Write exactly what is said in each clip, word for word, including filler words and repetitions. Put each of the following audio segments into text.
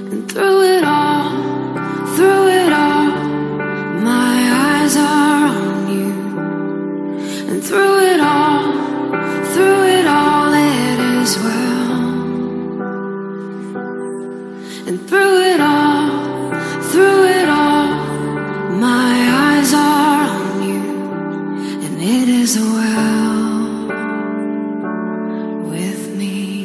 And through it all, through it all, my eyes are on you. And through it all, through it all, it is well. And through it all, through it all, my eyes are on you. And it is well with me.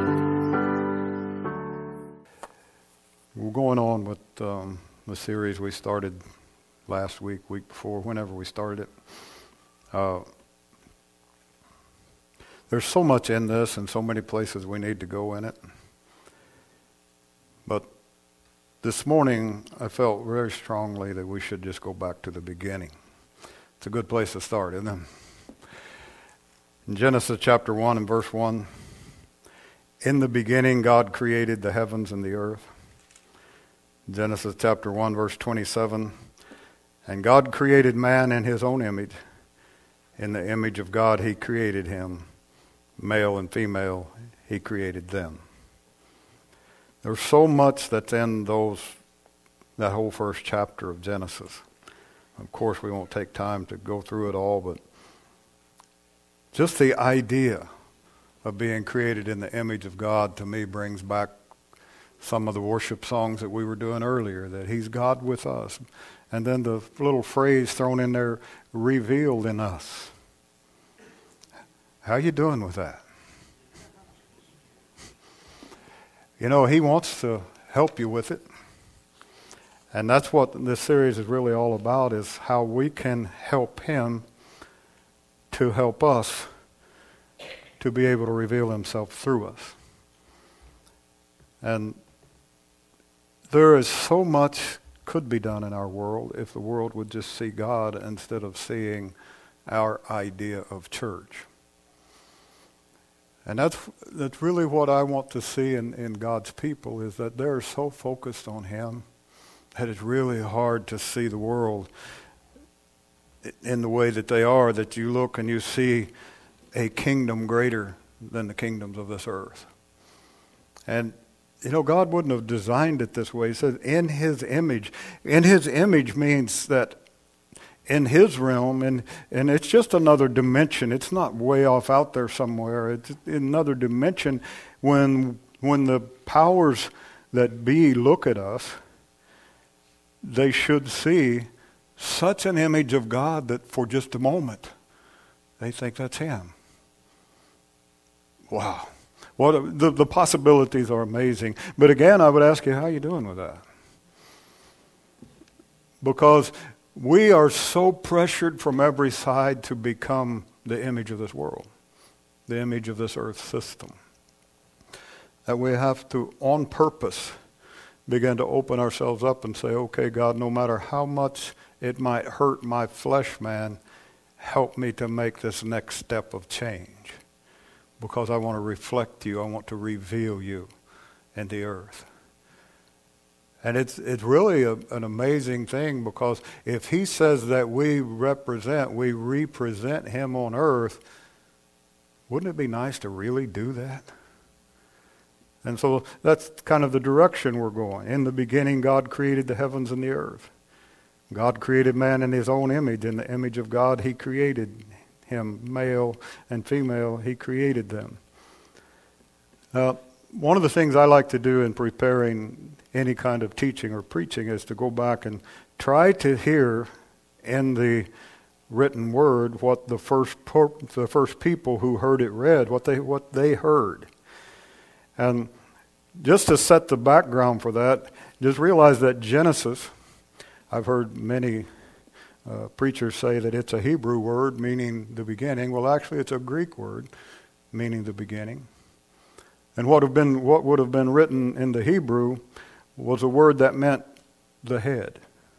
We're going on with um, the series we started last week, week before, whenever we started it. Uh, there's so much in this and so many places we need to go in it. But this morning, I felt very strongly that we should just go back to the beginning. It's a good place to start, isn't it? In Genesis chapter one and verse one, in the beginning God created the heavens and the earth. Genesis chapter one, verse twenty-seven, and God created man in his own image. In the image of God he created him. Male and female, he created them. There's so much that's in those, that whole first chapter of Genesis. Of course, we won't take time to go through it all, but just the idea of being created in the image of God to me brings back some of the worship songs that we were doing earlier, that he's God with us. And then the little phrase thrown in there, revealed in us. How you doing with that? You know, he wants to help you with it. And that's what this series is really all about, is how we can help him to help us to be able to reveal himself through us. And there is so much could be done in our world if the world would just see God instead of seeing our idea of church. And that's that's really what I want to see in, in God's people, is that they're so focused on him that it's really hard to see the world in the way that they are, that you look and you see a kingdom greater than the kingdoms of this earth. And you know, God wouldn't have designed it this way. He says, in his image. In his image means that in his realm, and, and it's just another dimension. It's not way off out there somewhere. It's another dimension. When, when the powers that be look at us, they should see such an image of God that for just a moment, they think that's him. Wow. What the, the possibilities are amazing. But again, I would ask you, how are you doing with that? Because we are so pressured from every side to become the image of this world, the image of this earth system, that we have to, on purpose, begin to open ourselves up and say, okay, God, no matter how much it might hurt my flesh, man, help me to make this next step of change. Because I want to reflect you, I want to reveal you in the earth. And it's it's really a, an amazing thing, because if he says that we represent, we represent him on earth, wouldn't it be nice to really do that? And so that's kind of the direction we're going. In the beginning, God created the heavens and the earth. God created man in his own image. In the image of God, he created him, male and female, he created them. Uh, one of the things I like to do in preparing any kind of teaching or preaching is to go back and try to hear in the written word what the first the first people who heard it read, what they what they heard. And just to set the background for that, just realize that Genesis, I've heard many Uh, preachers say that it's a Hebrew word meaning the beginning. Well, actually, it's a Greek word meaning the beginning. And what have been what would have been written in the Hebrew was a word that meant the head.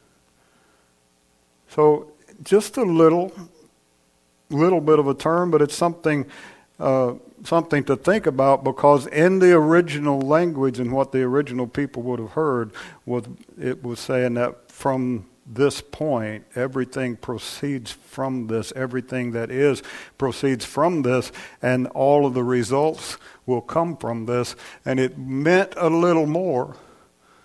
So just a little, little bit of a term, but it's something uh, something to think about, because in the original language and what the original people would have heard was it was saying that from this point, everything proceeds from this. Everything that is proceeds from this, and all of the results will come from this. And it meant a little more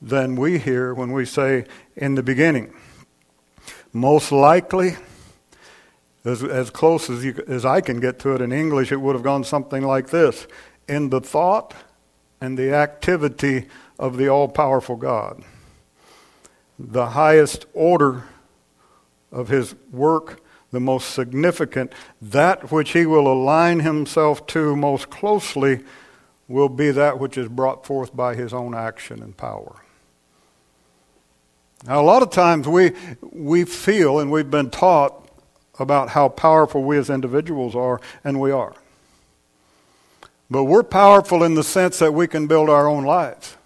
than we hear when we say in the beginning. Most likely, as, as close as, you, as I can get to it in English, it would have gone something like this. In the thought and the activity of the all-powerful God. The highest order of his work, the most significant, that which he will align himself to most closely will be that which is brought forth by his own action and power. Now, a lot of times we we feel, and we've been taught about how powerful we as individuals are, and we are. But we're powerful in the sense that we can build our own lives.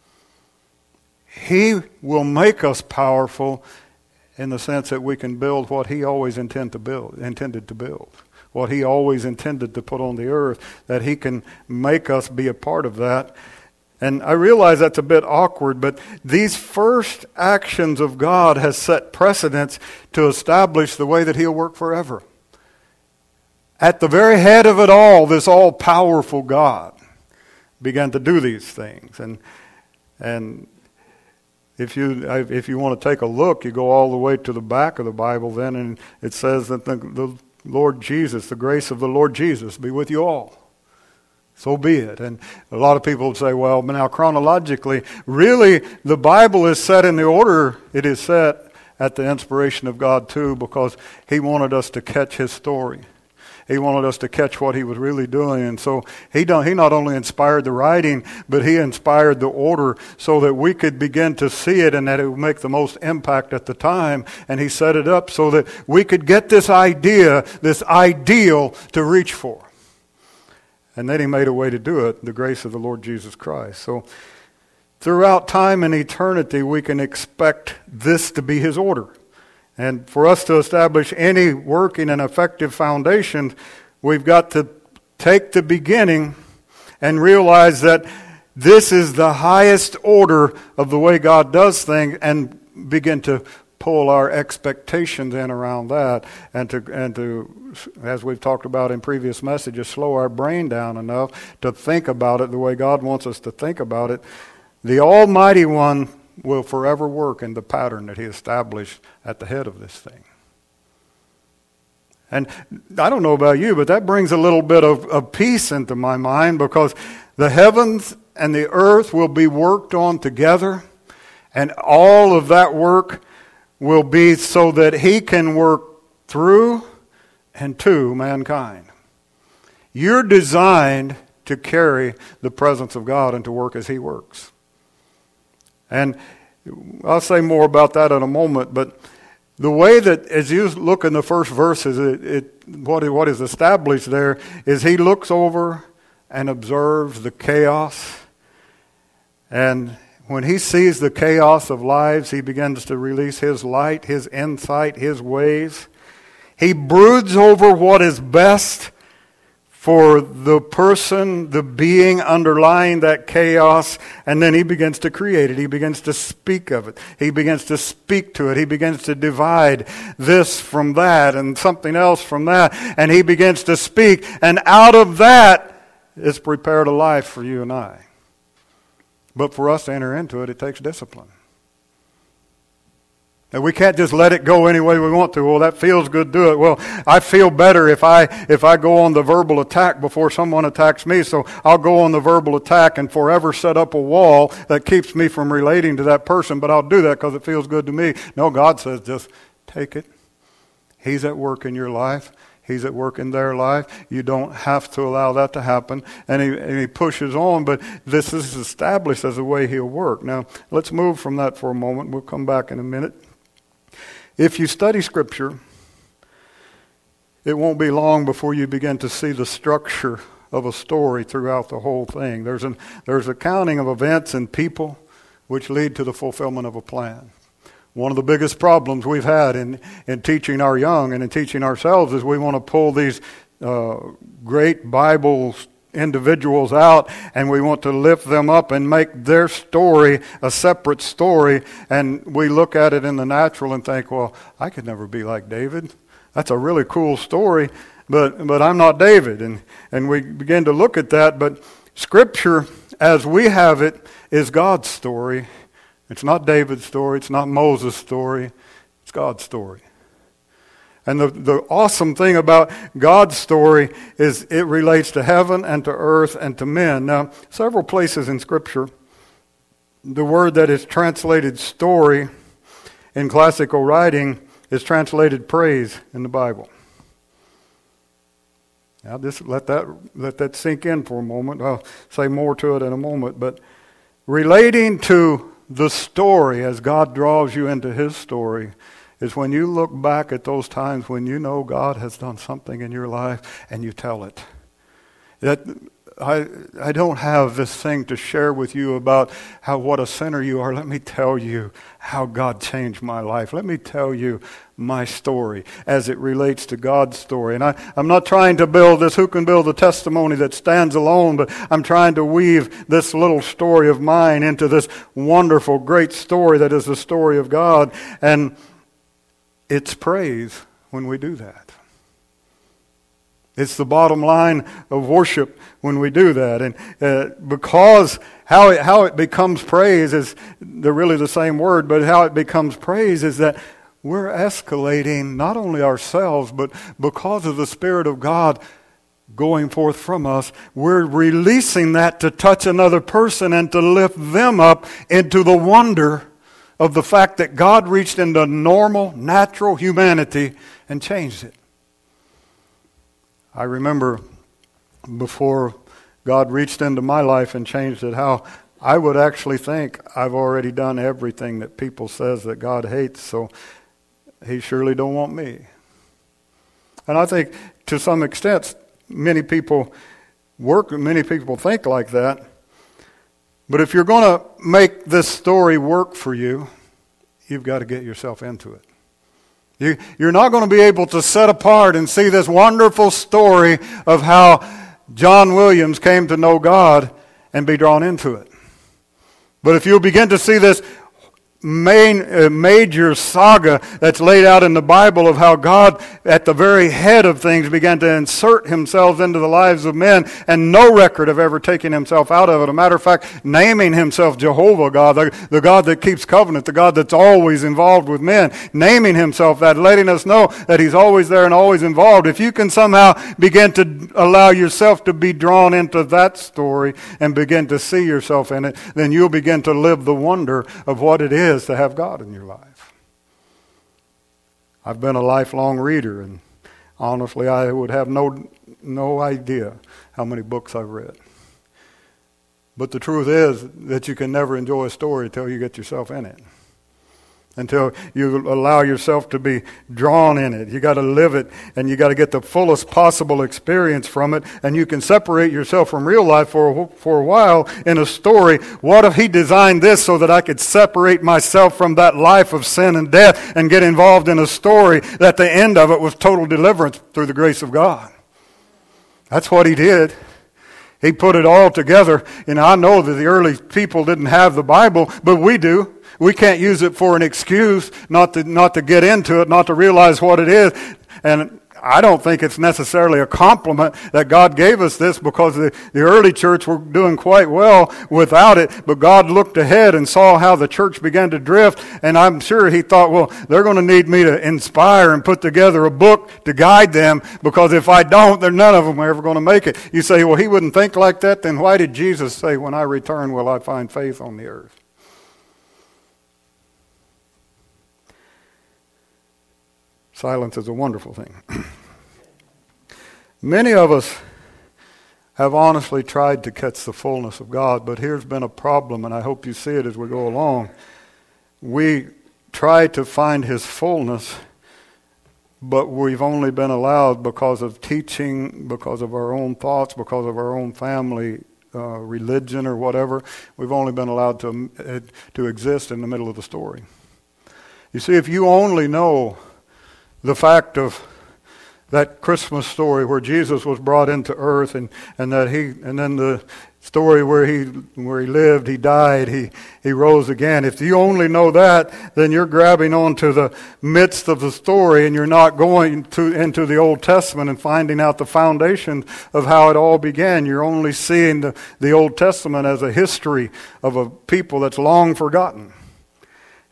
He will make us powerful in the sense that we can build what he always intended to build, intended to build. What he always intended to put on the earth, that he can make us be a part of that. And I realize that's a bit awkward, but these first actions of God has set precedents to establish the way that he'll work forever. At the very head of it all, this all-powerful God began to do these things. And and if you if you want to take a look, you go all the way to the back of the Bible then, and it says that the, the Lord Jesus, the grace of the Lord Jesus be with you all. So be it. And a lot of people would say, well, now chronologically, really the Bible is set in the order it is set at the inspiration of God too, because he wanted us to catch his story. He wanted us to catch what he was really doing. And so he, done, he not only inspired the writing, but he inspired the order so that we could begin to see it and that it would make the most impact at the time. And he set it up so that we could get this idea, this ideal to reach for. And then he made a way to do it, the grace of the Lord Jesus Christ. So throughout time and eternity, we can expect this to be his order. And for us to establish any working and effective foundation, we've got to take the beginning and realize that this is the highest order of the way God does things, and begin to pull our expectations in around that, and to, and to, as we've talked about in previous messages, slow our brain down enough to think about it the way God wants us to think about it. The Almighty One will forever work in the pattern that he established at the head of this thing. And I don't know about you, but that brings a little bit of, of peace into my mind, because the heavens and the earth will be worked on together, and all of that work will be so that he can work through and to mankind. You're designed to carry the presence of God and to work as he works. And I'll say more about that in a moment, but the way that, as you look in the first verses, it, it, what, what is established there is he looks over and observes the chaos, and when he sees the chaos of lives, he begins to release his light, his insight, his ways. He broods over what is best for the person, the being underlying that chaos, and then he begins to create it. He begins to speak of it. He begins to speak to it. He begins to divide this from that and something else from that, and he begins to speak, and out of that is prepared a life for you and I. But for us to enter into it, it takes discipline. And we can't just let it go any way we want to. Well, that feels good, do it. Well, I feel better if I if I go on the verbal attack before someone attacks me, so I'll go on the verbal attack and forever set up a wall that keeps me from relating to that person, but I'll do that because it feels good to me. No, God says just take it. He's at work in your life. He's at work in their life. You don't have to allow that to happen. And he, and he pushes on, but this is established as the way he'll work. Now, let's move from that for a moment. We'll come back in a minute. If you study Scripture, it won't be long before you begin to see the structure of a story throughout the whole thing. There's an there's a counting of events and people which lead to the fulfillment of a plan. One of the biggest problems we've had in, in teaching our young and in teaching ourselves is we want to pull these uh, great Bible individuals out, and we want to lift them up and make their story a separate story, and we look at it in the natural and think, well, I could never be like David. That's a really cool story, but but I'm not David. And, and we begin to look at that, but Scripture, as we have it, is God's story, It's not David's story. It's not Moses' story. It's God's story. And the, the awesome thing about God's story is it relates to heaven and to earth and to men. Now, several places in Scripture, the word that is translated story in classical writing is translated praise in the Bible. Now, just let that let that sink in for a moment. I'll say more to it in a moment. But relating to the story as God draws you into His story is when you look back at those times when you know God has done something in your life and you tell it. That I I don't have this thing to share with you about how what a sinner you are. Let me tell you how God changed my life. Let me tell you my story as it relates to God's story. And I, I'm not trying to build this, who can build a testimony that stands alone, but I'm trying to weave this little story of mine into this wonderful, great story that is the story of God. And it's praise when we do that. It's the bottom line of worship when we do that. And uh, because how it, how it becomes praise is, they're really the same word, but how it becomes praise is that we're escalating not only ourselves, but because of the Spirit of God going forth from us, we're releasing that to touch another person and to lift them up into the wonder of the fact that God reached into normal, natural humanity and changed it. I remember before God reached into my life and changed it, how I would actually think I've already done everything that people says that God hates, so He surely don't want me. And I think to some extent, many people work, many people think like that. But if you're going to make this story work for you, you've got to get yourself into it. You, you're not going to be able to set apart and see this wonderful story of how John Williams came to know God and be drawn into it. But if you'll begin to see this main uh, major saga that's laid out in the Bible of how God at the very head of things began to insert Himself into the lives of men, and no record of ever taking Himself out of it. A matter of fact, naming Himself Jehovah God, the, the God that keeps covenant, the God that's always involved with men, naming Himself that, letting us know that He's always there and always involved. If you can somehow begin to allow yourself to be drawn into that story and begin to see yourself in it, then you'll begin to live the wonder of what it is to have God in your life. I've been a lifelong reader, and honestly, I would have no no idea how many books I've read. But the truth is that you can never enjoy a story until you get yourself in it. Until you allow yourself to be drawn in it. You got to live it, and you got to get the fullest possible experience from it, and you can separate yourself from real life for, for a while in a story. What if He designed this so that I could separate myself from that life of sin and death and get involved in a story that the end of it was total deliverance through the grace of God? That's what He did. He put it all together. And I know that the early people didn't have the Bible, but we do. We can't use it for an excuse not to not to get into it, not to realize what it is. And I don't think it's necessarily a compliment that God gave us this, because the, the early church were doing quite well without it. But God looked ahead and saw how the church began to drift. And I'm sure He thought, well, they're going to need me to inspire and put together a book to guide them, because if I don't, then none of them are ever going to make it. You say, well, He wouldn't think like that. Then why did Jesus say, when I return, will I find faith on the earth? Silence is a wonderful thing. Many of us have honestly tried to catch the fullness of God, but here's been a problem, and I hope you see it as we go along. We try to find His fullness, but we've only been allowed, because of teaching, because of our own thoughts, because of our own family uh, religion or whatever, we've only been allowed to, uh, to exist in the middle of the story. You see, if you only know the fact of that Christmas story where Jesus was brought into earth, and, and that he and then the story where he where he lived, he died, he he rose again. If you only know that, then you're grabbing onto the midst of the story, and you're not going to into the Old Testament and finding out the foundation of how it all began. You're only seeing the, the Old Testament as a history of a people that's long forgotten.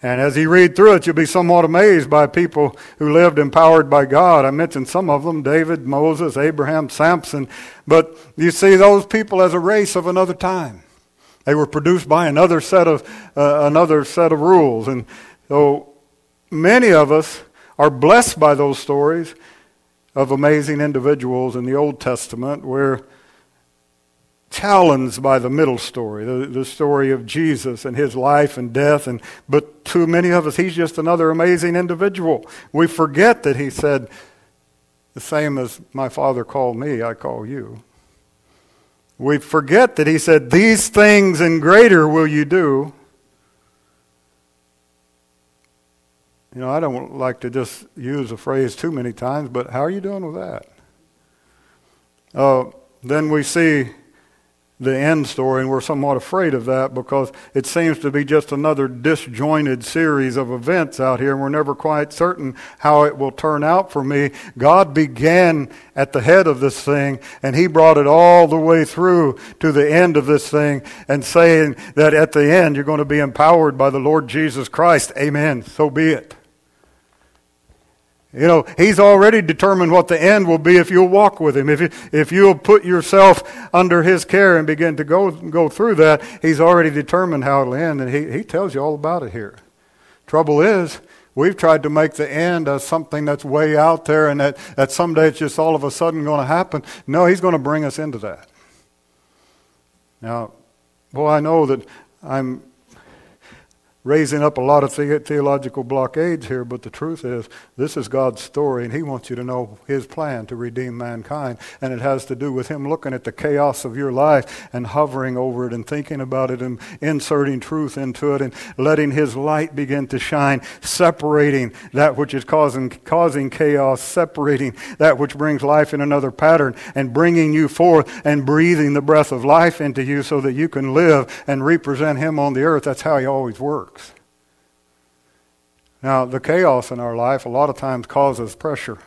And as you read through it, you'll be somewhat amazed by people who lived empowered by God. I mentioned some of them, David, Moses, Abraham, Samson. But you see those people as a race of another time. They were produced by another set of uh, another set of rules. And so many of us are blessed by those stories of amazing individuals in the Old Testament. We're challenged by the middle story, the, the story of Jesus and his life and death. And but to many of us, he's just another amazing individual. We forget that he said, the same as my Father called me, I call you. We forget that he said, these things and greater will you do. You know, I don't like to just use a phrase too many times, but how are you doing with that? Uh, then we see the end story, and we're somewhat afraid of that because it seems to be just another disjointed series of events out here, and we're never quite certain how it will turn out for me. God began at the head of this thing, and he brought it all the way through to the end of this thing, and saying that at the end you're going to be empowered by the Lord Jesus Christ. Amen. So be it. You know, he's already determined what the end will be if you'll walk with him. If you, if you'll put yourself under his care and begin to go go through that, he's already determined how it'll end, and he, he tells you all about it here. Trouble is, we've tried to make the end as something that's way out there and that, that someday it's just all of a sudden going to happen. No, he's going to bring us into that. Now, boy, I know that I'm raising up a lot of the- theological blockades here, but the truth is, this is God's story, and he wants you to know his plan to redeem mankind, and it has to do with him looking at the chaos of your life and hovering over it and thinking about it and inserting truth into it and letting his light begin to shine, separating that which is causing, causing chaos, separating that which brings life in another pattern, and bringing you forth and breathing the breath of life into you so that you can live and represent him on the earth. That's how he always works. Now, the chaos in our life a lot of times causes pressure.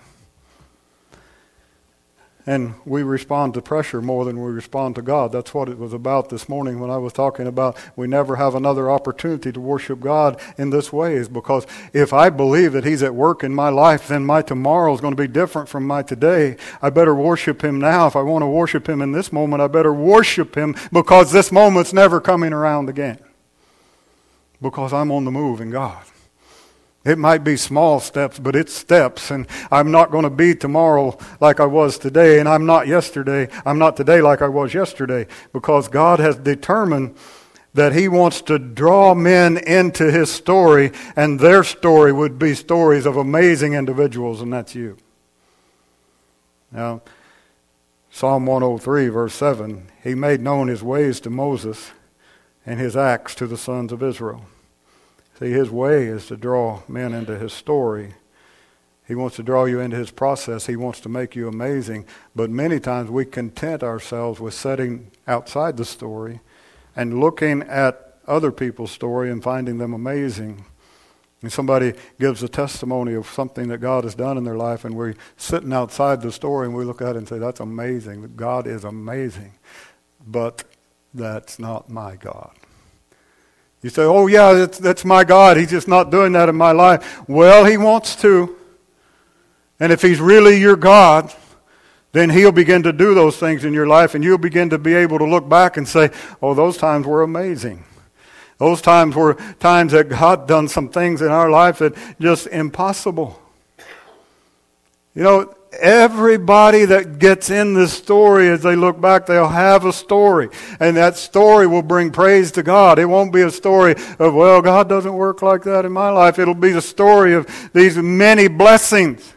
And we respond to pressure more than we respond to God. That's what it was about this morning when I was talking about we never have another opportunity to worship God in this way, is because if I believe that he's at work in my life, then my tomorrow is going to be different from my today. I better worship him now. If I want to worship him in this moment, I better worship him, because this moment's never coming around again. Because I'm on the move in God. It might be small steps, but it's steps. And I'm not going to be tomorrow like I was today. And I'm not yesterday. I'm not today like I was yesterday. Because God has determined that he wants to draw men into his story. And their story would be stories of amazing individuals. And that's you. Now, Psalm one oh three, verse seven. He made known his ways to Moses, and his acts to the sons of Israel. See, his way is to draw men into his story. He wants to draw you into his process. He wants to make you amazing. But many times we content ourselves with sitting outside the story and looking at other people's story and finding them amazing. And somebody gives a testimony of something that God has done in their life, and we're sitting outside the story and we look at it and say, that's amazing. God is amazing. But that's not my God. You say, oh yeah, that's, that's my God. He's just not doing that in my life. Well, he wants to. And if he's really your God, then he'll begin to do those things in your life, and you'll begin to be able to look back and say, oh, those times were amazing. Those times were times that God done some things in our life that just impossible. You know, everybody that gets in this story, as they look back, they'll have a story. And that story will bring praise to God. It won't be a story of, well, God doesn't work like that in my life. It'll be the story of these many blessings.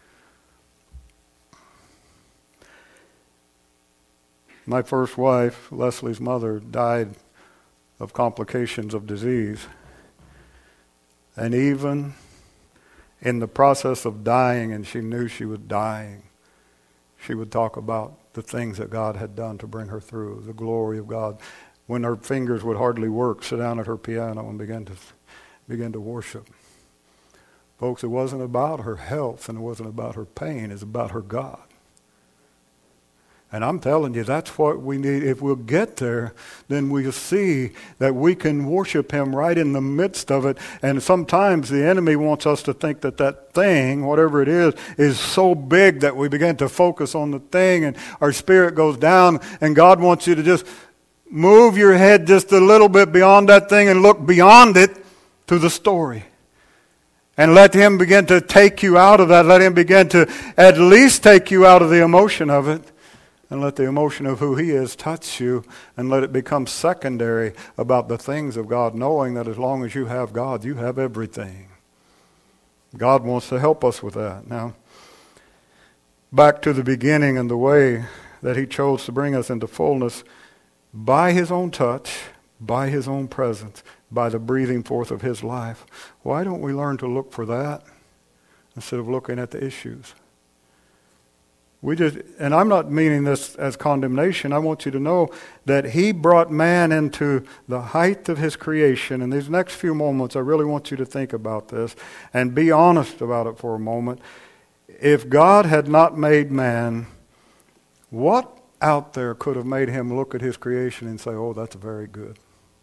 My first wife, Leslie's mother, died of complications of disease. And even in the process of dying, and she knew she was dying, she would talk about the things that God had done to bring her through, the glory of God. When her fingers would hardly work, sit down at her piano and begin to begin to worship. Folks, it wasn't about her health and it wasn't about her pain, it's about her God. And I'm telling you, that's what we need. If we'll get there, then we'll see that we can worship him right in the midst of it. And sometimes the enemy wants us to think that that thing, whatever it is, is so big that we begin to focus on the thing and our spirit goes down. And God wants you to just move your head just a little bit beyond that thing and look beyond it to the story. And let him begin to take you out of that. Let him begin to at least take you out of the emotion of it. And let the emotion of who he is touch you, and let it become secondary about the things of God, knowing that as long as you have God, you have everything. God wants to help us with that. Now, back to the beginning and the way that he chose to bring us into fullness by his own touch, by his own presence, by the breathing forth of his life. Why don't we learn to look for that instead of looking at the issues? We just, and I'm not meaning this as condemnation. I want you to know that he brought man into the height of his creation. In these next few moments, I really want you to think about this and be honest about it for a moment. If God had not made man, what out there could have made him look at his creation and say, oh, that's very good?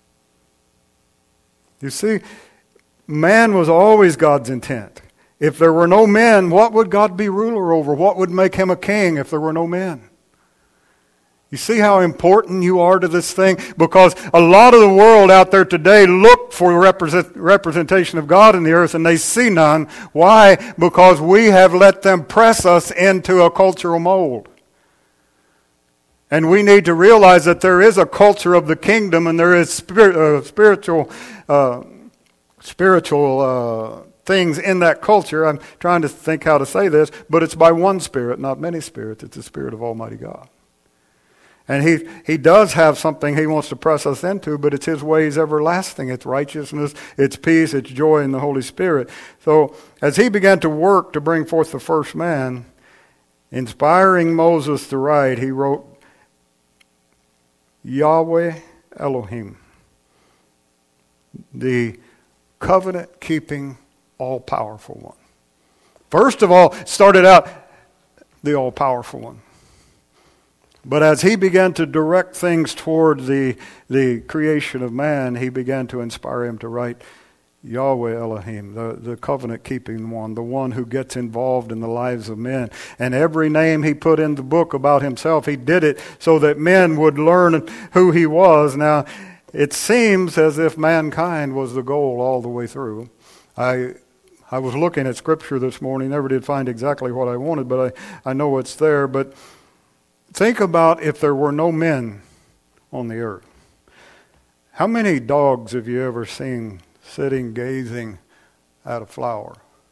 You see, man was always God's intent. If there were no men, what would God be ruler over? What would make him a king if there were no men? You see how important you are to this thing? Because a lot of the world out there today look for represent, representation of God in the earth and they see none. Why? Because we have let them press us into a cultural mold. And we need to realize that there is a culture of the kingdom and there is spirit, uh, spiritual, uh, spiritual uh, things in that culture. I'm trying to think how to say this, but it's by one Spirit, not many spirits. It's the Spirit of Almighty God. And he, he does have something he wants to press us into, but it's his ways everlasting. It's righteousness, it's peace, it's joy in the Holy Spirit. So as he began to work to bring forth the first man, inspiring Moses to write, he wrote, Yahweh Elohim, the covenant-keeping, all-powerful one. First of all, started out the all-powerful one. But as he began to direct things toward the, the creation of man, he began to inspire him to write Yahweh Elohim, the, the covenant-keeping one, the one who gets involved in the lives of men. And every name he put in the book about himself, he did it so that men would learn who he was. Now, it seems as if mankind was the goal all the way through. I I was looking at Scripture this morning, never did find exactly what I wanted, but I, I know it's there. But think about if there were no men on the earth. How many dogs have you ever seen sitting gazing at a flower?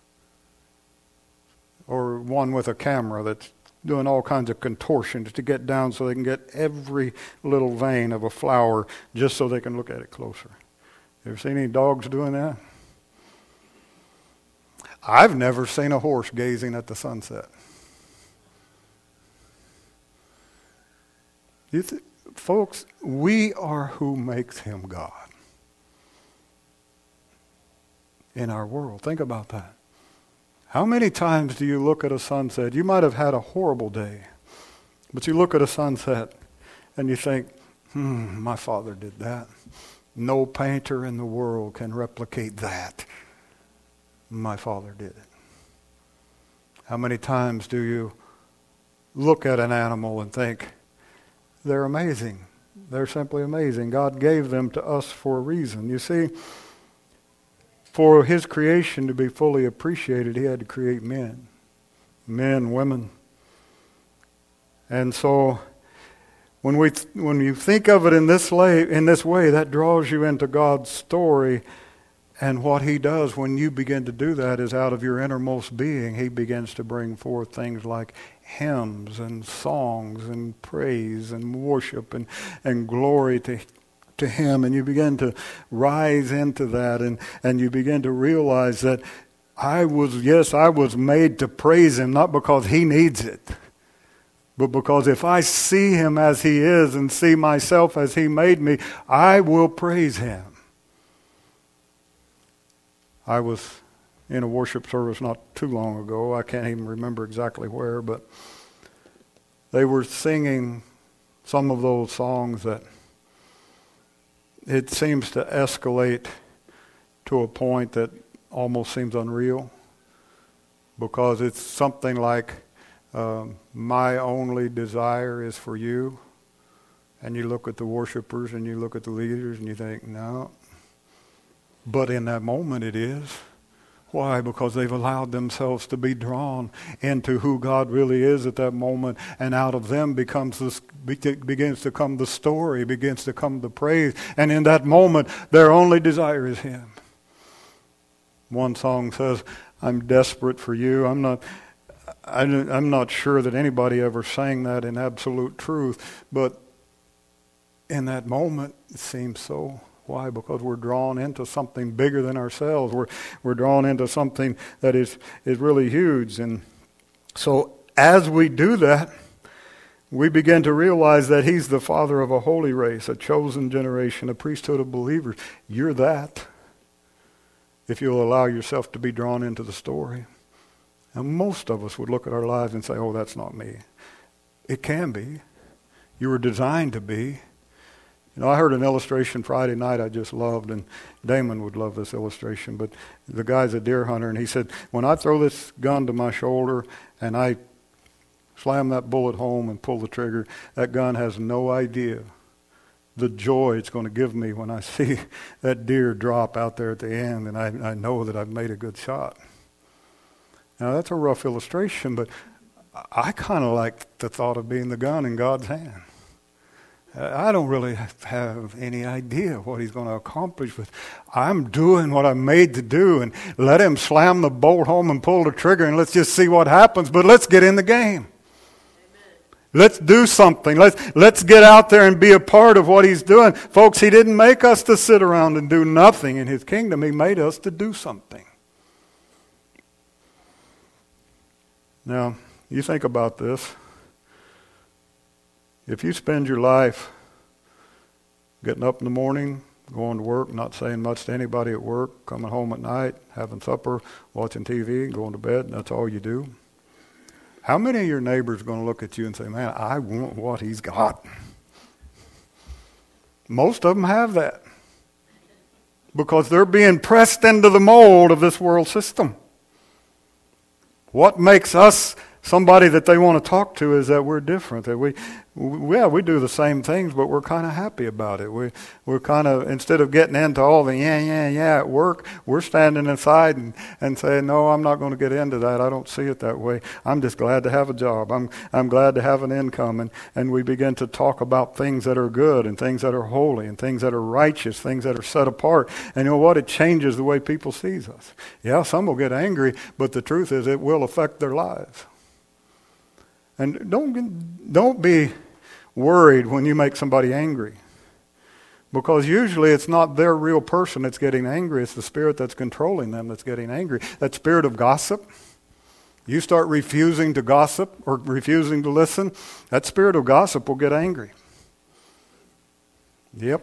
Or one with a camera that's doing all kinds of contortions to get down so they can get every little vein of a flower just so they can look at it closer. You ever seen any dogs doing that? I've never seen a horse gazing at the sunset. You th- folks, we are who makes him God in our world. Think about that. How many times do you look at a sunset? You might have had a horrible day, but you look at a sunset and you think, hmm, my father did that. No painter in the world can replicate that. My father did it. How many times do you look at an animal and think, they're amazing. They're simply amazing. God gave them to us for a reason. You see, for his creation to be fully appreciated, he had to create men. Men, women. And so when we when you think of it in this way, in this way, that draws you into God's story. And what he does when you begin to do that is out of your innermost being, he begins to bring forth things like hymns and songs and praise and worship and, and glory to, to him. And you begin to rise into that and, and you begin to realize that I was, yes, I was made to praise him, not because he needs it, but because if I see him as he is and see myself as he made me, I will praise him. I was in a worship service not too long ago. I can't even remember exactly where, but they were singing some of those songs that it seems to escalate to a point that almost seems unreal, because it's something like, um, my only desire is for you. And you look at the worshipers and you look at the leaders and you think, no. But in that moment it is. Why? Because they've allowed themselves to be drawn into who God really is at that moment, and out of them becomes this, begins to come the story, begins to come the praise, and in that moment their only desire is Him. One song says, I'm desperate for you. I'm not I, I'm not sure that anybody ever sang that in absolute truth, but in that moment it seems so. Why? Because we're drawn into something bigger than ourselves. We're we're drawn into something that is, is really huge. And so as we do that, we begin to realize that He's the Father of a holy race, a chosen generation, a priesthood of believers. You're that, if you'll allow yourself to be drawn into the story. And most of us would look at our lives and say, oh, that's not me. It can be. You were designed to be. You know, I heard an illustration Friday night I just loved, and Damon would love this illustration, but the guy's a deer hunter, and he said, when I throw this gun to my shoulder and I slam that bullet home and pull the trigger, that gun has no idea the joy it's going to give me when I see that deer drop out there at the end, and I, I know that I've made a good shot. Now, that's a rough illustration, but I kind of like the thought of being the gun in God's hand. I don't really have any idea what He's going to accomplish with. I'm doing what I'm made to do, and let Him slam the bolt home and pull the trigger, and let's just see what happens. But let's get in the game. Amen. Let's do something. Let's let's get out there and be a part of what He's doing. Folks, He didn't make us to sit around and do nothing in His kingdom. He made us to do something. Now, you think about this. If you spend your life getting up in the morning, going to work, not saying much to anybody at work, coming home at night, having supper, watching T V, going to bed, and that's all you do, how many of your neighbors are going to look at you and say, man, I want what he's got? Most of them have that, because they're being pressed into the mold of this world system. What makes us somebody that they want to talk to is that we're different. That we, we yeah, we do the same things, but we're kind of happy about it. We, we're kind of, instead of getting into all the yeah, yeah, yeah at work, we're standing inside and, and saying, no, I'm not going to get into that. I don't see it that way. I'm just glad to have a job. I'm I'm glad to have an income. And, and we begin to talk about things that are good and things that are holy and things that are righteous, things that are set apart. And you know what? It changes the way people see us. Yeah, some will get angry, but the truth is it will affect their lives. And don't don't be worried when you make somebody angry, because usually it's not their real person that's getting angry. It's the spirit that's controlling them that's getting angry. That spirit of gossip. You start refusing to gossip or refusing to listen, that spirit of gossip will get angry. Yep.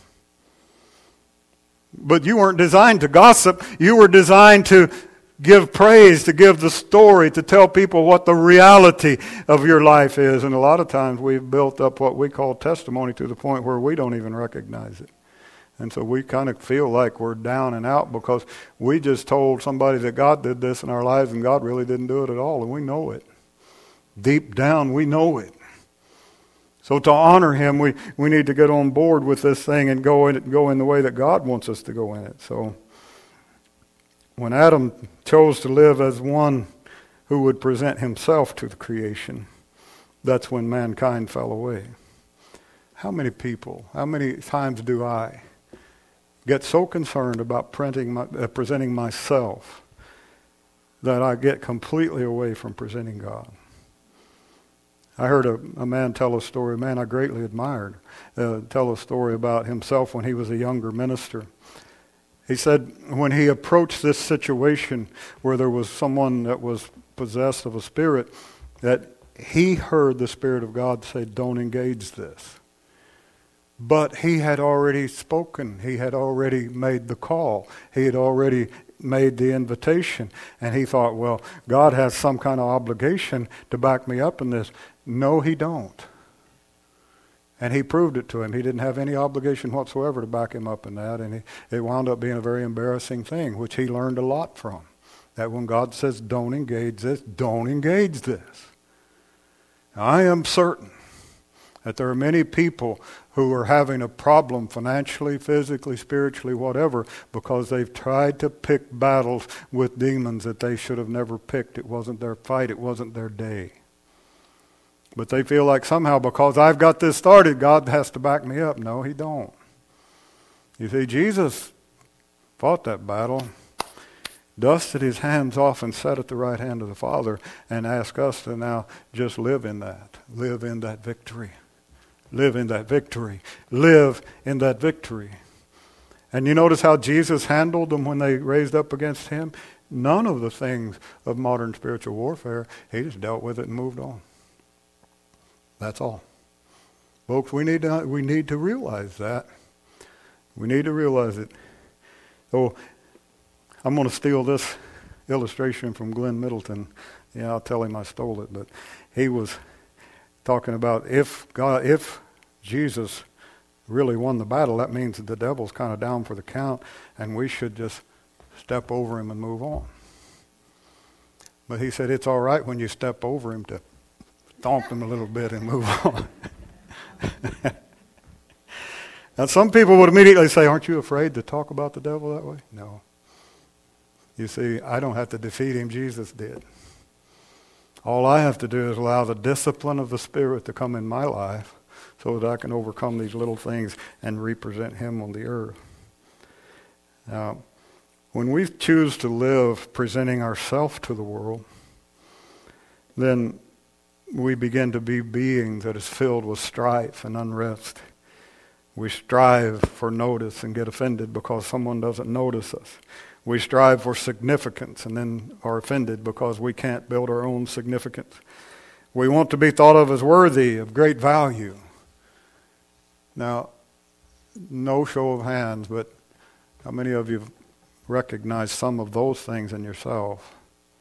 But you weren't designed to gossip. You were designed to give praise, to give the story, to tell people what the reality of your life is. And a lot of times we've built up what we call testimony to the point where we don't even recognize it. And so we kind of feel like we're down and out because we just told somebody that God did this in our lives and God really didn't do it at all. And we know it. Deep down, we know it. So to honor Him, we, we need to get on board with this thing and go in, go in the way that God wants us to go in it. So when Adam chose to live as one who would present himself to the creation, that's when mankind fell away. How many people, how many times do I get so concerned about printing my, uh, presenting myself that I get completely away from presenting God? I heard a, a man tell a story, a man I greatly admired, uh, tell a story about himself when he was a younger minister. He said when he approached this situation where there was someone that was possessed of a spirit, that he heard the Spirit of God say, don't engage this. But he had already spoken. He had already made the call. He had already made the invitation. And he thought, well, God has some kind of obligation to back me up in this. No, he don't. And he proved it to him. He didn't have any obligation whatsoever to back him up in that, and he, it wound up being a very embarrassing thing, which he learned a lot from. That when God says, don't engage this, don't engage this. I am certain that there are many people who are having a problem financially, physically, spiritually, whatever, because they've tried to pick battles with demons that they should have never picked. It wasn't their fight. It wasn't their day. But they feel like somehow because I've got this started, God has to back me up. No, he don't. You see, Jesus fought that battle, dusted his hands off and sat at the right hand of the Father, and asked us to now just live in that. Live in that victory. Live in that victory. Live in that victory. And you notice how Jesus handled them when they raised up against him? None of the things of modern spiritual warfare. He just dealt with it and moved on. That's all. Folks, we need to, we need to realize that. We need to realize it. So I'm going to steal this illustration from Glenn Middleton. Yeah, I'll tell him I stole it, but he was talking about if God, if Jesus really won the battle, that means that the devil's kind of down for the count, and we should just step over him and move on. But he said it's all right when you step over him to stomp him a little bit and move on. Now, some people would immediately say, aren't you afraid to talk about the devil that way? No. You see, I don't have to defeat him. Jesus did. All I have to do is allow the discipline of the Spirit to come in my life so that I can overcome these little things and represent him on the earth. Now, when we choose to live presenting ourselves to the world, then we begin to be beings that is filled with strife and unrest. We strive for notice and get offended because someone doesn't notice us. We strive for significance and then are offended because we can't build our own significance. We want to be thought of as worthy of great value. Now, no show of hands, but how many of you recognize some of those things in yourself?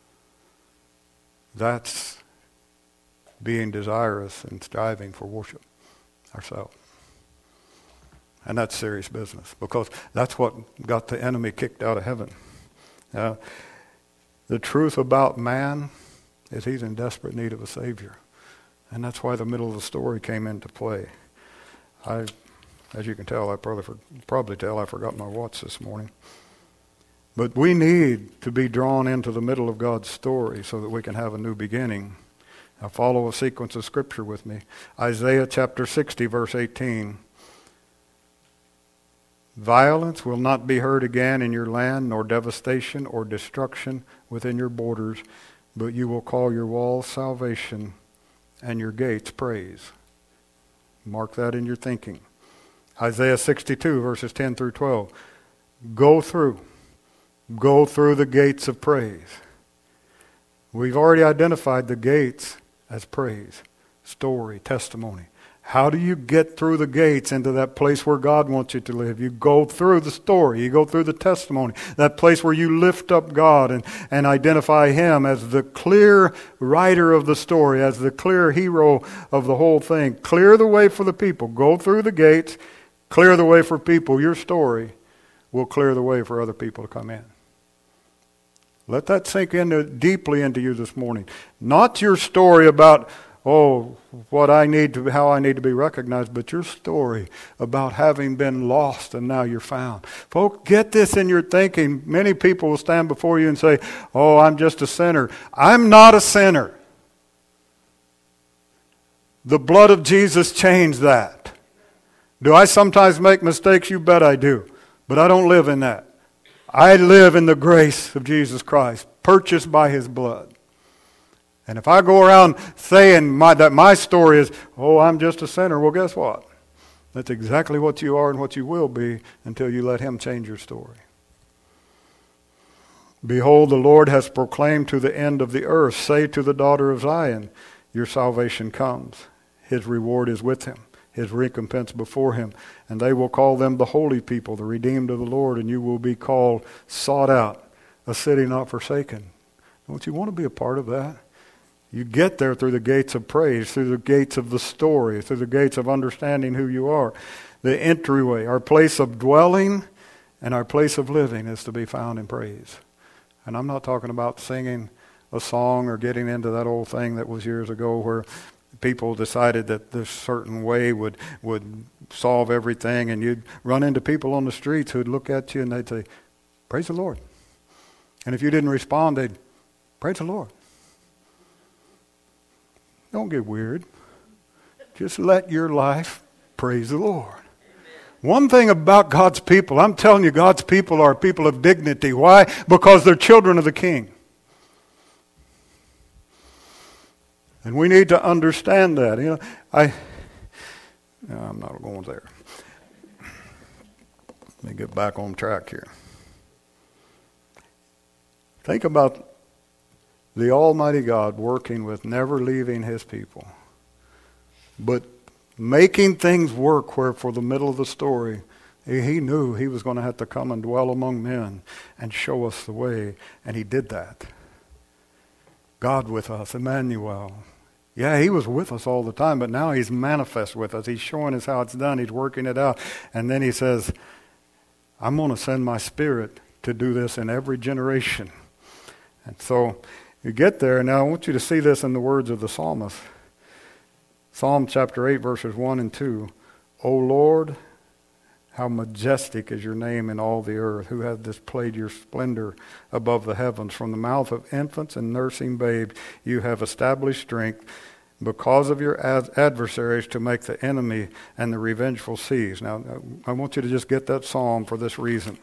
That's being desirous and striving for worship ourselves. And that's serious business, because that's what got the enemy kicked out of heaven. Uh, the truth about man is he's in desperate need of a Savior. And that's why the middle of the story came into play. I, as you can tell, I probably, for, probably tell I forgot my watch this morning. But we need to be drawn into the middle of God's story so that we can have a new beginning. Now follow a sequence of Scripture with me. Isaiah chapter sixty, verse eighteen. Violence will not be heard again in your land, nor devastation or destruction within your borders, but you will call your walls salvation and your gates praise. Mark that in your thinking. Isaiah sixty-two, verses ten through twelve. Go through. Go through the gates of praise. We've already identified the gates as praise, story, testimony. How do you get through the gates into that place where God wants you to live? You go through the story. You go through the testimony. That place where you lift up God and, and identify Him as the clear writer of the story, as the clear hero of the whole thing. Clear the way for the people. Go through the gates. Clear the way for people. Your story will clear the way for other people to come in. Let that sink into, deeply into you this morning. Not your story about, oh, what I need to, how I need to be recognized, but your story about having been lost and now you're found. Folks, get this in your thinking. Many people will stand before you and say, oh, I'm just a sinner. I'm not a sinner. The blood of Jesus changed that. Do I sometimes make mistakes? You bet I do. But I don't live in that. I live in the grace of Jesus Christ, purchased by His blood. And if I go around saying my, that my story is, oh, I'm just a sinner, well, guess what? That's exactly what you are and what you will be until you let Him change your story. Behold, the Lord has proclaimed to the end of the earth, say to the daughter of Zion, your salvation comes. His reward is with Him. His recompense before Him. And they will call them the holy people, the redeemed of the Lord, and you will be called sought out, a city not forsaken. Don't you want to be a part of that? You get there through the gates of praise, through the gates of the story, through the gates of understanding who you are. The entryway, our place of dwelling and our place of living is to be found in praise. And I'm not talking about singing a song or getting into that old thing that was years ago where people decided that this certain way would would solve everything, and you'd run into people on the streets who'd look at you and they'd say, praise the Lord. And if you didn't respond, they'd, praise the Lord. Don't get weird. Just let your life praise the Lord. One thing about God's people, I'm telling you, God's people are people of dignity. Why? Because they're children of the King. And we need to understand that. You know, I, no, I'm not going there. Let me get back on track here. Think about the Almighty God working with never leaving His people, but making things work where for the middle of the story, He knew He was going to have to come and dwell among men and show us the way, and He did that. God with us, Emmanuel. Yeah, He was with us all the time, but now He's manifest with us. He's showing us how it's done. He's working it out. And then He says, I'm going to send my Spirit to do this in every generation. And so you get there. Now I want you to see this in the words of the psalmist. Psalm chapter eight, verses one and two. O Lord, how majestic is your name in all the earth, who hath displayed your splendor above the heavens. From the mouth of infants and nursing babes you have established strength because of your ad- adversaries to make the enemy and the revengeful cease. Now, I want you to just get that psalm for this reason.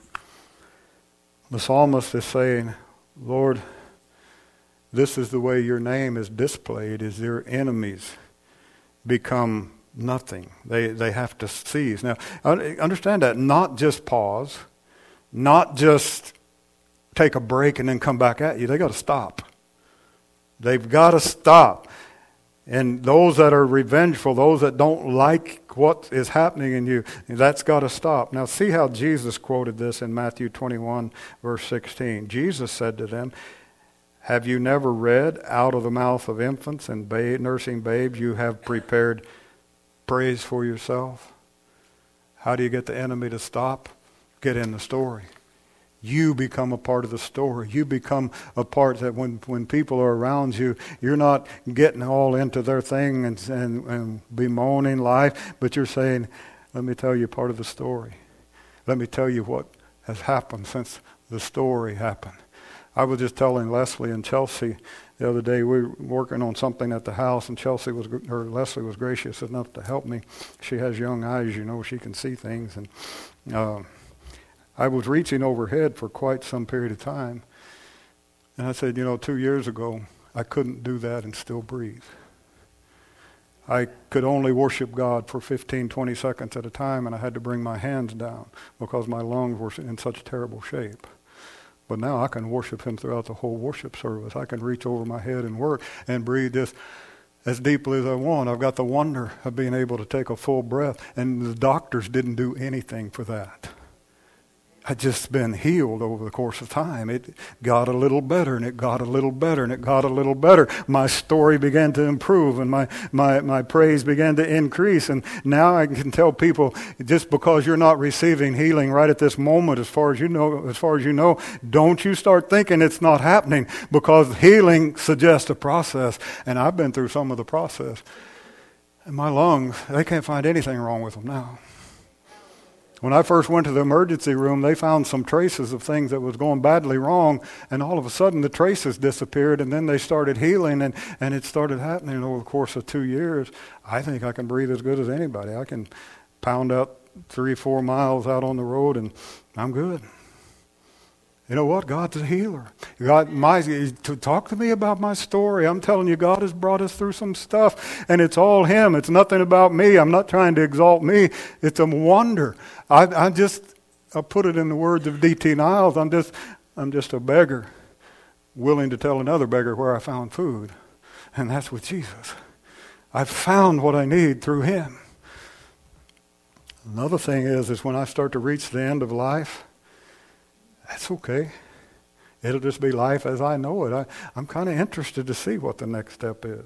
The psalmist is saying, Lord, this is the way your name is displayed, is your enemies become nothing. They they have to cease. Now, understand that. Not just pause. Not just take a break and then come back at you. They got to stop. They've got to stop. And those that are revengeful, those that don't like what is happening in you, that's got to stop. Now, see how Jesus quoted this in Matthew twenty-one, verse sixteen. Jesus said to them, have you never read, out of the mouth of infants and babe, nursing babes you have prepared praise for yourself? How do you get the enemy to stop? Get in the story. You become a part of the story. You become a part that when, when people are around you, you're not getting all into their thing and, and, and bemoaning life, but you're saying, let me tell you part of the story. Let me tell you what has happened since the story happened. I was just telling Leslie and Chelsea the other day, we were working on something at the house, and Chelsea was, or Leslie was gracious enough to help me. She has young eyes, you know, she can see things. And uh, I was reaching overhead for quite some period of time. And I said, you know, two years ago, I couldn't do that and still breathe. I could only worship God for fifteen, twenty seconds at a time, and I had to bring my hands down because my lungs were in such terrible shape. But now I can worship Him throughout the whole worship service. I can reach over my head and work and breathe just as deeply as I want. I've got the wonder of being able to take a full breath. And the doctors didn't do anything for that. I'd just been healed over the course of time. It got a little better, and it got a little better, and it got a little better. My story began to improve, and my, my, my praise began to increase. And now I can tell people, just because you're not receiving healing right at this moment, as far as you know, as far as you know, don't you start thinking it's not happening, because healing suggests a process. And I've been through some of the process. And my lungs, they can't find anything wrong with them now. When I first went to the emergency room, they found some traces of things that was going badly wrong, and all of a sudden the traces disappeared, and then they started healing, and, and it started happening over the course of two years. I think I can breathe as good as anybody. I can pound out three, four miles out on the road, and I'm good. You know what? God's a healer. God, my, to talk to me about my story. I'm telling you, God has brought us through some stuff, and it's all Him. It's nothing about me. I'm not trying to exalt me. It's a wonder. I, I just, I'll put it in the words of D T Niles. I'm just, I'm just a beggar, willing to tell another beggar where I found food, and that's with Jesus. I've found what I need through Him. Another thing is, is when I start to reach the end of life, that's okay. It'll just be life as I know it. I, I'm kind of interested to see what the next step is.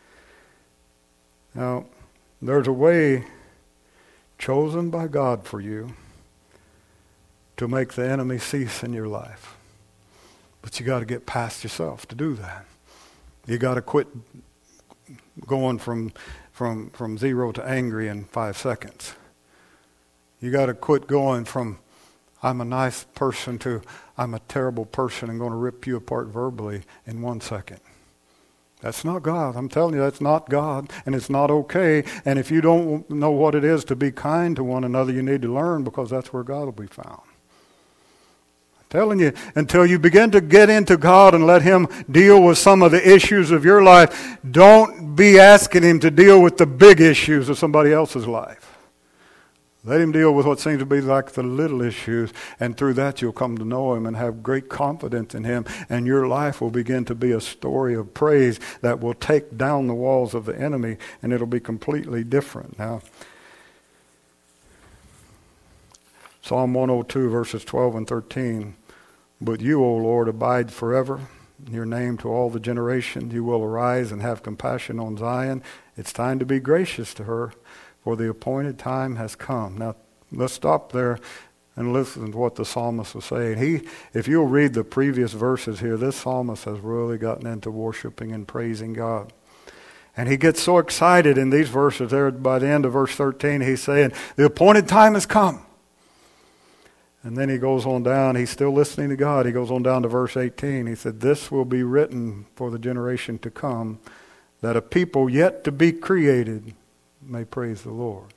Now, there's a way chosen by God for you to make the enemy cease in your life. But you got to get past yourself to do that. You got to quit going from from from zero to angry in five seconds. You got to quit going from I'm a nice person to I'm a terrible person and going to rip you apart verbally in one second. That's not God. I'm telling you, that's not God, and it's not okay. And if you don't know what it is to be kind to one another, you need to learn, because that's where God will be found. I'm telling you, until you begin to get into God and let Him deal with some of the issues of your life, don't be asking Him to deal with the big issues of somebody else's life. Let Him deal with what seems to be like the little issues, and through that you'll come to know Him and have great confidence in Him, and your life will begin to be a story of praise that will take down the walls of the enemy, and it'll be completely different. Now, Psalm one oh two, verses twelve and thirteen, but you, O Lord, abide forever. Your name to all the generations. You will arise and have compassion on Zion. It's time to be gracious to her, for the appointed time has come. Now, let's stop there and listen to what the psalmist was saying. He, if you'll read the previous verses here, this psalmist has really gotten into worshiping and praising God. And he gets so excited in these verses there. By the end of verse thirteen, he's saying, the appointed time has come. And then he goes on down. He's still listening to God. He goes on down to verse eighteen. He said, this will be written for the generation to come, that a people yet to be created may praise the Lord.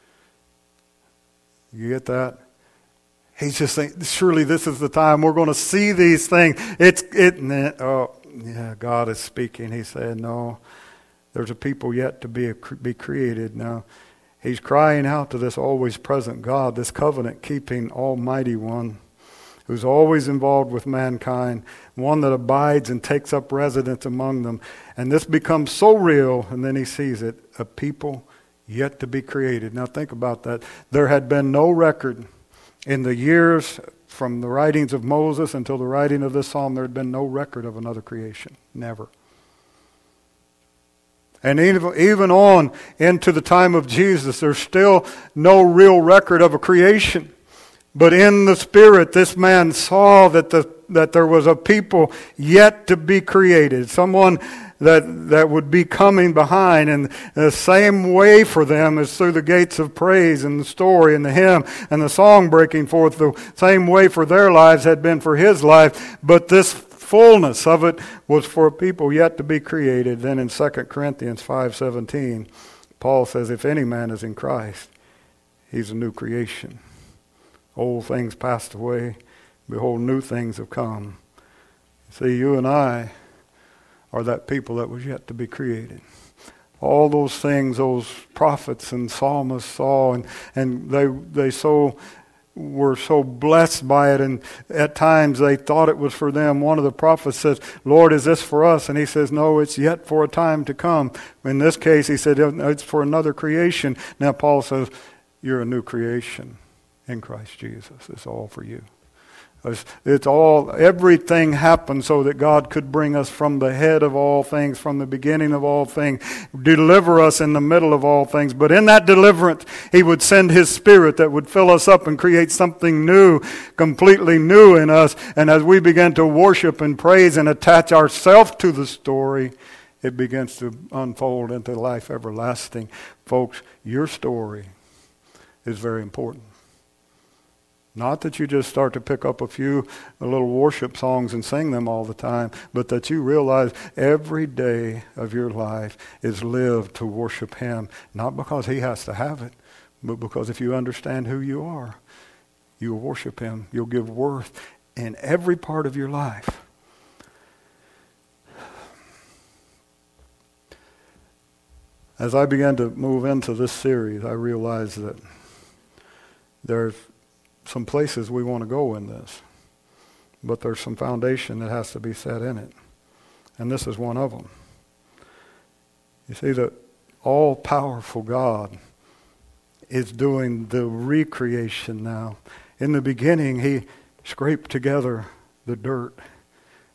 You get that? He's just saying, surely this is the time we're going to see these things. It's it. Oh, yeah, God is speaking. He said, no, there's a people yet to be be created. Now, he's crying out to this always present God, this covenant-keeping Almighty One, who's always involved with mankind, one that abides and takes up residence among them. And this becomes so real, and then he sees it, a people yet to be created. Now think about that. There had been no record in the years from the writings of Moses until the writing of this psalm, there had been no record of another creation. Never. And even, even on into the time of Jesus, there's still no real record of a creation. But in the Spirit, this man saw that the that there was a people yet to be created. Someone that that would be coming behind. And the same way for them is through the gates of praise and the story and the hymn and the song breaking forth. The same way for their lives had been for his life. But this fullness of it was for a people yet to be created. Then in Second Corinthians five seventeen, Paul says, if any man is in Christ, he's a new creation. Old things passed away. Behold, new things have come. See, you and I are that people that was yet to be created. All those things those prophets and psalmists saw, and, and they they so were so blessed by it, and at times they thought it was for them. One of the prophets says, Lord, is this for us? And he says, no, it's yet for a time to come. In this case, he said, it's for another creation. Now Paul says, you're a new creation in Christ Jesus. It's all for you. It's, it's all, everything happened so that God could bring us from the head of all things, from the beginning of all things, deliver us in the middle of all things. But in that deliverance, He would send His Spirit that would fill us up and create something new, completely new in us. And as we begin to worship and praise and attach ourselves to the story, it begins to unfold into life everlasting. Folks, your story is very important. Not that you just start to pick up a few little worship songs and sing them all the time, but that you realize every day of your life is lived to worship Him. Not because He has to have it, but because if you understand who you are, you'll worship Him. You'll give worth in every part of your life. As I began to move into this series, I realized that there's some places we want to go in this, but there's some foundation that has to be set in it, and this is one of them. You see, the all-powerful God is doing the recreation now. In the beginning, He scraped together the dirt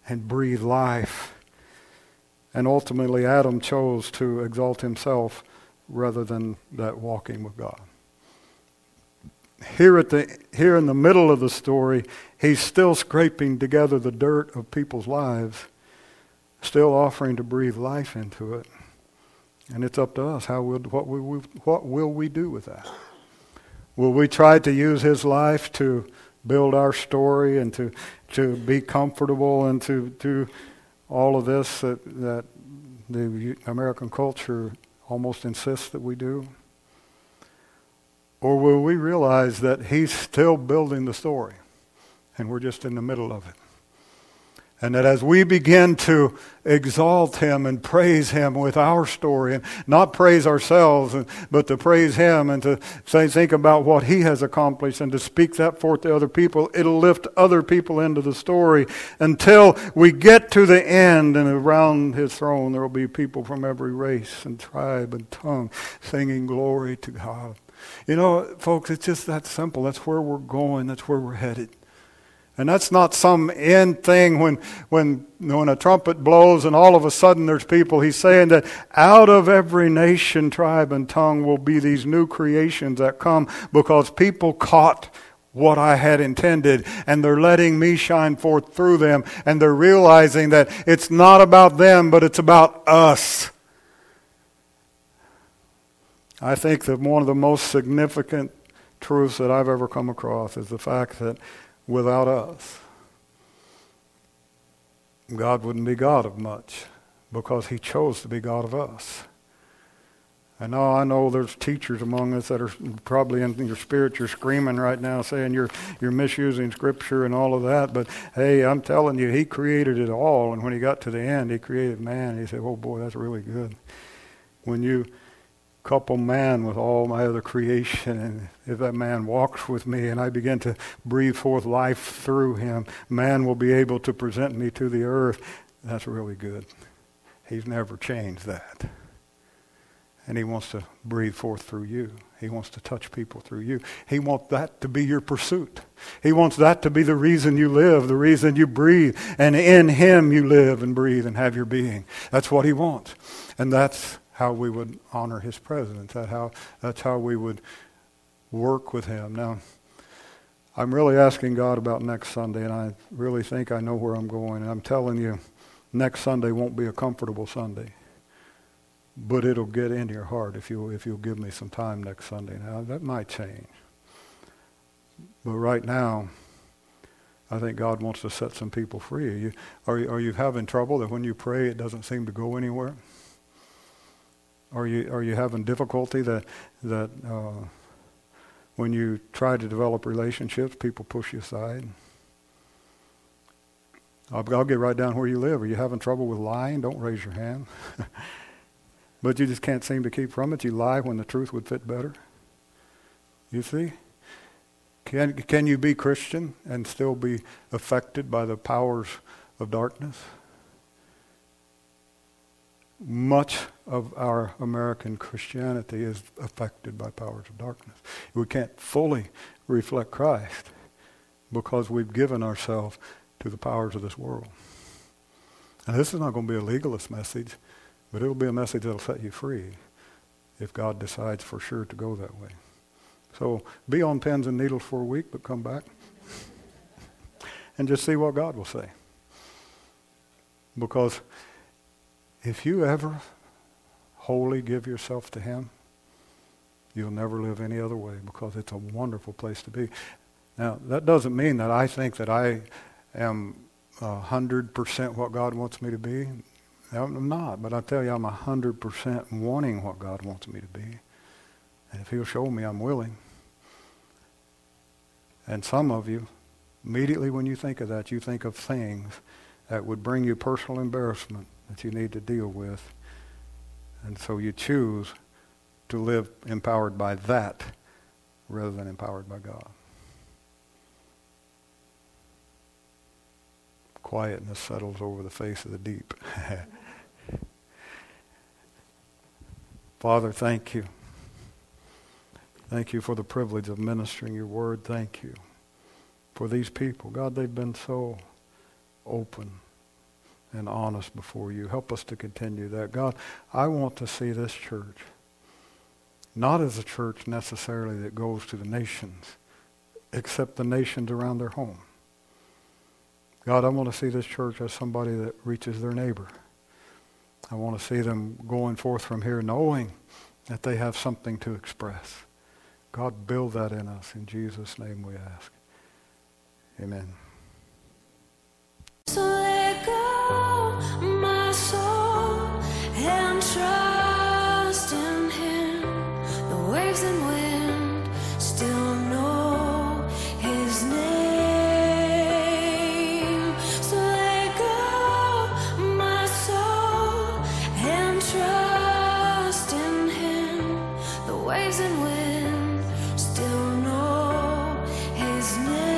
and breathe life. And ultimately, Adam chose to exalt himself rather than that walking with God. Here at the here in the middle of the story, he's still scraping together the dirt of people's lives, still offering to breathe life into it. And it's up to us. How will what will we, what will we do with that? Will we try to use his life to build our story and to to be comfortable and to do all of this that that the American culture almost insists that we do? Or will we realize that he's still building the story and we're just in the middle of it? And that as we begin to exalt him and praise him with our story, and not praise ourselves, but to praise him and to say, think about what he has accomplished and to speak that forth to other people, it'll lift other people into the story until we get to the end, and around his throne there will be people from every race and tribe and tongue singing glory to God. You know, folks, it's just that simple. That's where we're going. That's where we're headed. And that's not some end thing when, when, when a trumpet blows and all of a sudden there's people. He's saying that out of every nation, tribe, and tongue will be these new creations that come because people caught what I had intended, and they're letting me shine forth through them, and they're realizing that it's not about them, but it's about us. I think that one of the most significant truths that I've ever come across is the fact that without us, God wouldn't be God of much, because he chose to be God of us. And now I know there's teachers among us that are probably in your spirit, you're screaming right now saying you're you're misusing Scripture and all of that. But hey, I'm telling you, he created it all. And when he got to the end, he created man. He said, oh boy, that's really good. When you couple man with all my other creation, and if that man walks with me and I begin to breathe forth life through him, man will be able to present me to the earth. That's really good. He's never changed that. And he wants to breathe forth through you. He wants to touch people through you. He wants that to be your pursuit. He wants that to be the reason you live, the reason you breathe. And in him you live and breathe and have your being. That's what he wants. And that's how we would honor his presence. That how, that's how we would work with him. Now, I'm really asking God about next Sunday, and I really think I know where I'm going. And I'm telling you, next Sunday won't be a comfortable Sunday. But it'll get into your heart if you'll, if you'll give me some time next Sunday. Now, that might change. But right now, I think God wants to set some people free. Are you, are you, are you having trouble that when you pray it doesn't seem to go anywhere? Are you are you having difficulty that that uh, when you try to develop relationships, people push you aside? I'll, I'll get right down where you live. Are you having trouble with lying? Don't raise your hand. But you just can't seem to keep from it. You lie when the truth would fit better. You see? Can can you be Christian and still be affected by the powers of darkness? Much of our American Christianity is affected by powers of darkness. We can't fully reflect Christ because we've given ourselves to the powers of this world. And this is not going to be a legalist message, but it'll be a message that'll set you free if God decides for sure to go that way. So be on pins and needles for a week, but come back and just see what God will say. Because if you ever wholly give yourself to him, you'll never live any other way, because it's a wonderful place to be. Now, that doesn't mean that I think that I am one hundred percent what God wants me to be. I'm not, but I tell you, I'm one hundred percent wanting what God wants me to be. And if he'll show me, I'm willing. And some of you, immediately when you think of that, you think of things that would bring you personal embarrassment that you need to deal with. And so you choose to live empowered by that rather than empowered by God. Quietness settles over the face of the deep. Father, thank you. Thank you for the privilege of ministering your word. Thank you for these people. God, they've been so open and honest before you. Help us to continue that. God, I want to see this church not as a church necessarily that goes to the nations, except the nations around their home. God, I want to see this church as somebody that reaches their neighbor. I want to see them going forth from here knowing that they have something to express. God, build that in us. In Jesus' name we ask. Amen. So let go my soul and trust in him. The waves and wind still know his name. So let go my soul and trust in him. The waves and wind still know his name.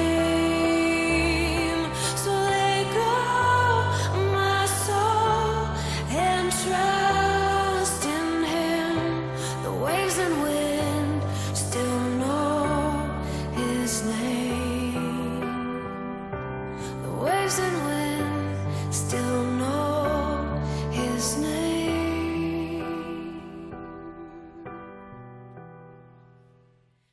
Trust in him. The waves and wind still know his name. The waves and wind